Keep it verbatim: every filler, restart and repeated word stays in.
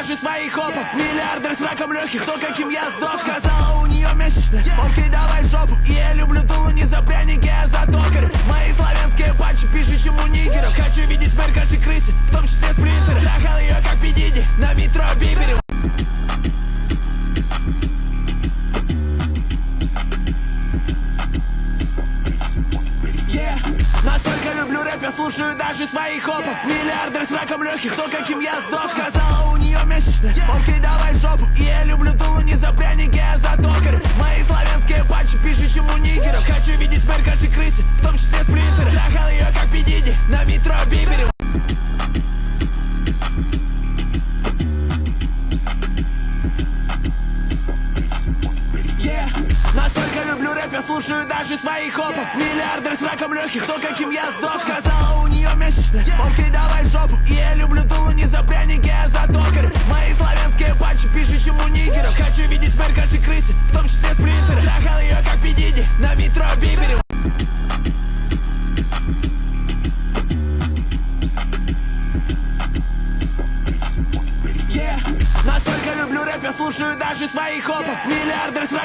даже своих хопов. Миллиардер с раком легких, то каким я сдох. Сказала, у нее месячная, окей, давай в жопу. И я люблю дуло не за пряники, а за токарь. Мои славянские патчи, пишущему нигеров. Хочу видеть смерть каждой крысе, в том числе спринтера. Трахал ее как Пидиди на метро Бибере. Настолько люблю рэп, я слушаю даже своих хопов. Миллиардер с раком легких, то каким я сдох. Сказала, у нее месячная, окей, давай в жопу. И я люблю дуло не за пряники, а за токарь. Мои славянские патчи, пишущему нигеров. Хочу видеть смерть каждой крысе, в том числе спринтера. Трахал ее как Пидиди на метро Бибере. Настолько люблю рэп, я слушаю даже своих хопов. Миллиардер с раком легких, то каким я сдох. Сказала, у нее месячная, окей, давай в жопу. И я люблю дуло не за пряники, а за токарь. Мои славянские патчи, пишущему нигеров. Хочу видеть смерть каждой крысе, в том числе спринтера. Трахал ее как Пидиди на метро Бибере. Настолько люблю рэп, я слушаю даже своих хопов. Миллиардер с